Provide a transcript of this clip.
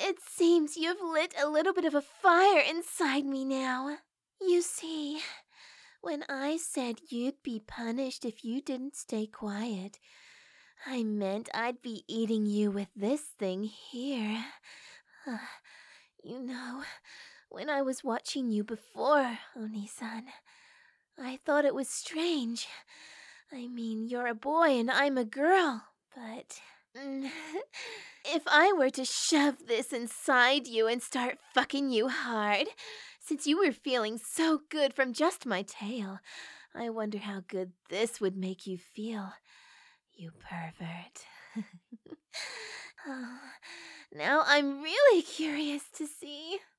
It seems you've lit a little bit of a fire inside me now. You see, when I said you'd be punished if you didn't stay quiet, I meant I'd be eating you with this thing here. You know, when I was watching you before, Oni-san, I thought it was strange. I mean, you're a boy and I'm a girl, but if I were to shove this inside you and start fucking you hard, since you were feeling so good from just my tail, I wonder how good this would make you feel, you pervert. Oh, now I'm really curious to see.